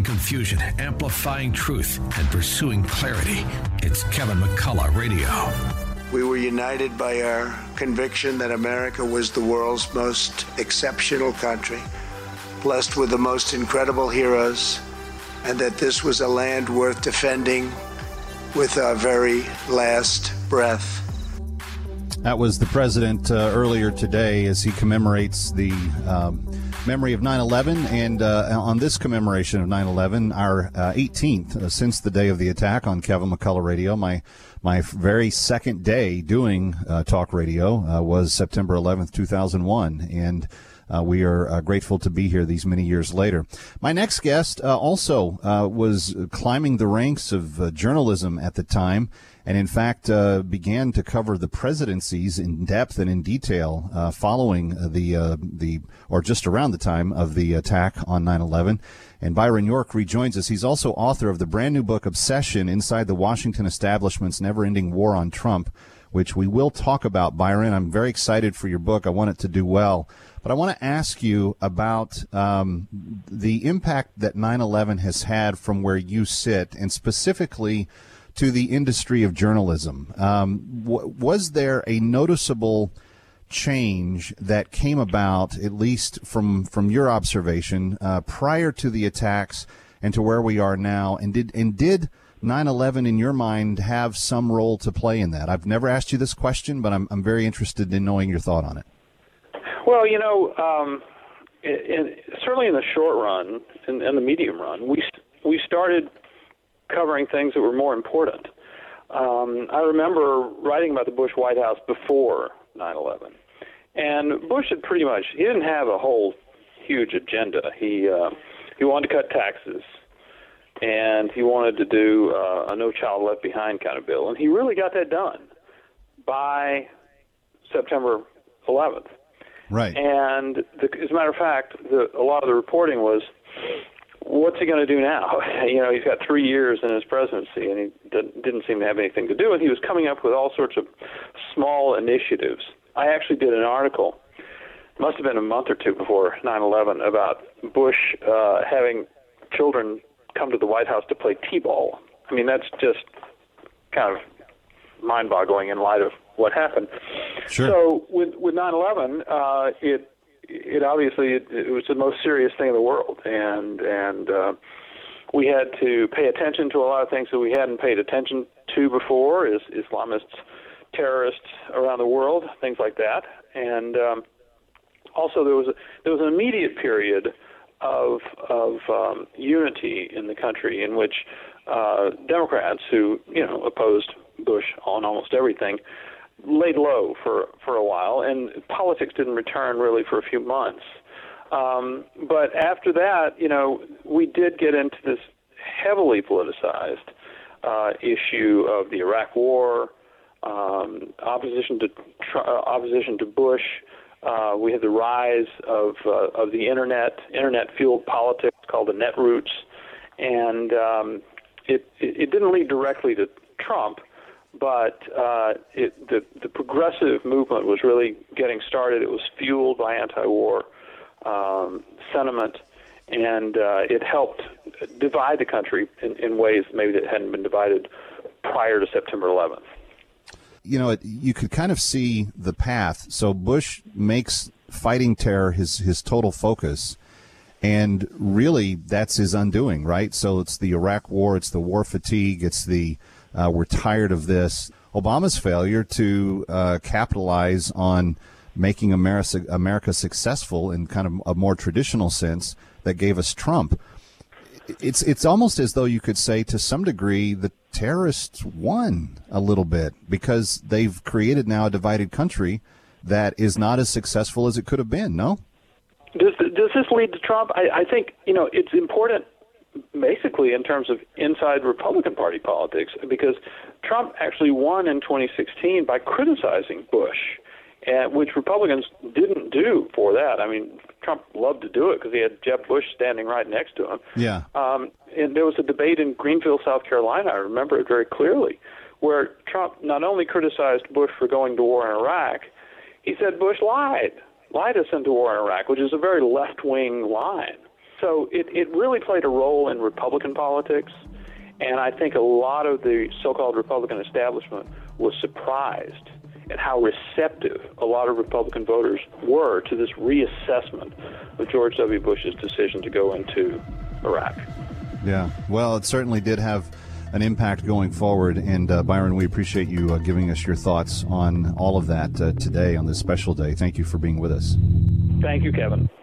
Eliminating confusion, amplifying truth, and pursuing clarity. It's Kevin McCullough Radio. We were united by our conviction that America was the world's most exceptional country, blessed with the most incredible heroes, and that this was a land worth defending with our very last breath. That was the president earlier today as he commemorates the memory of 9/11, and on this commemoration of 9/11, our 18th since the day of the attack on Kevin McCullough Radio, my very second day doing talk radio was September 11th, 2001, and we are grateful to be here these many years later. My next guest also was climbing the ranks of journalism at the time, and in fact began to cover the presidencies in depth and in detail following the or just around the time of the attack on 9/11. And Byron York rejoins us. He's also author of the brand new book Obsession: Inside the Washington Establishment's Never-Ending War on Trump, which we will talk about, Byron. I'm very excited for your book. I want it to do well. But I want to ask you about the impact that 9/11 has had from where you sit, and specifically to the industry of journalism. Was there a noticeable change that came about, at least from your observation, prior to the attacks and to where we are now? And did 9/11, in your mind, have some role to play in that? I've never asked you this question, but I'm very interested in knowing your thought on it. Well, certainly in the short run and the medium run, we started covering things that were more important. I remember writing about the Bush White House before 9/11, and Bush had he didn't have a whole huge agenda. He wanted to cut taxes, and he wanted to do a No Child Left Behind kind of bill, and he really got that done by September 11th. Right. And as a matter of fact, a lot of the reporting was, what's he going to do now? He's got 3 years in his presidency, and he didn't seem to have anything to do. And he was coming up with all sorts of small initiatives. I actually did an article, must have been a month or two before 9/11, about Bush having children come to the White House to play T-ball. I mean, that's just kind of mind-boggling in light of what happened. Sure. So with 9/11, it obviously it was the most serious thing in the world, and we had to pay attention to a lot of things that we hadn't paid attention to before, as Islamists, terrorists around the world, things like that. And also there was an immediate period of unity in the country in which Democrats who opposed Bush on almost everything laid low for a while, and politics didn't return really for a few months. But after that, we did get into this heavily politicized issue of the Iraq War, opposition to Bush. We had the rise of the internet-fueled politics called the netroots, and it didn't lead directly to Trump, but the progressive movement was really getting started. It was fueled by anti-war sentiment, and it helped divide the country in ways maybe that hadn't been divided prior to September 11th. You could kind of see the path. So Bush makes fighting terror his total focus, and really that's his undoing, right? So it's the Iraq War, it's the war fatigue, it's the we're tired of this. Obama's failure to capitalize on making America successful in kind of a more traditional sense that gave us Trump. It's almost as though you could say, to some degree, the terrorists won a little bit because they've created now a divided country that is not as successful as it could have been, no? Does this lead to Trump? I think, it's important basically in terms of inside Republican Party politics, because Trump actually won in 2016 by criticizing Bush, which Republicans didn't do for that. I mean, Trump loved to do it because he had Jeb Bush standing right next to him. Yeah. And there was a debate in Greenville, South Carolina, I remember it very clearly, where Trump not only criticized Bush for going to war in Iraq, he said Bush lied us into war in Iraq, which is a very left-wing line. So it really played a role in Republican politics, and I think a lot of the so-called Republican establishment was surprised at how receptive a lot of Republican voters were to this reassessment of George W. Bush's decision to go into Iraq. Yeah, well, it certainly did have an impact going forward, and Byron, we appreciate you giving us your thoughts on all of that today on this special day. Thank you for being with us. Thank you, Kevin.